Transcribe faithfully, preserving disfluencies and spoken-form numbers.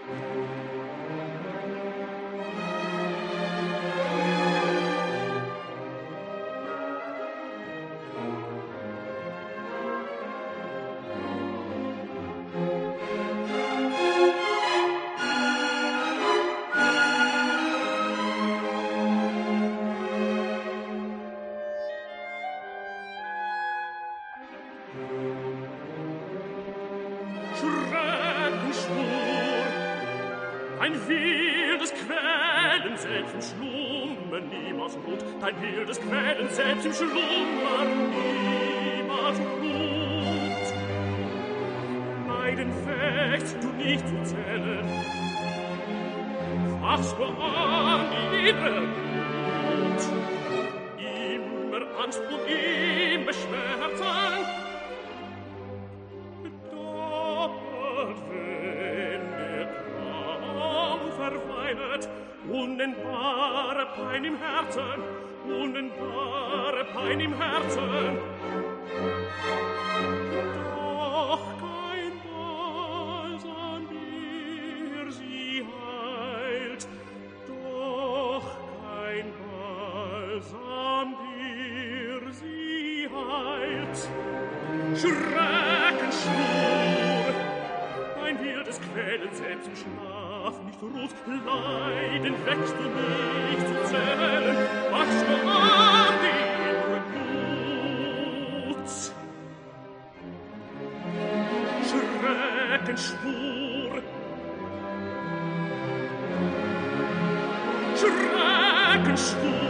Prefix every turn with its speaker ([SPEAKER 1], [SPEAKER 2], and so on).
[SPEAKER 1] Schrecken ein wildes Quälen selbst im Schlummer niemals ruht, dein wildes Quälen selbst im Schlummer niemals ruht. Leiden fecht du nicht zu zählen, fachst du an die innere Not, immer Angst und immer Schmerzen, unnennbare Pein im Herzen, unnennbare Pein im Herzen. Doch kein Balsam mir sie heilt, doch kein Balsam mir sie heilt. Schrecken schwur, ein wildes Quälen selbst im Schlaf nicht ruht, Leiden wächst du nicht zu zählen, wachst du an die innere Blut. Schrecken schwur, Schrecken schwur,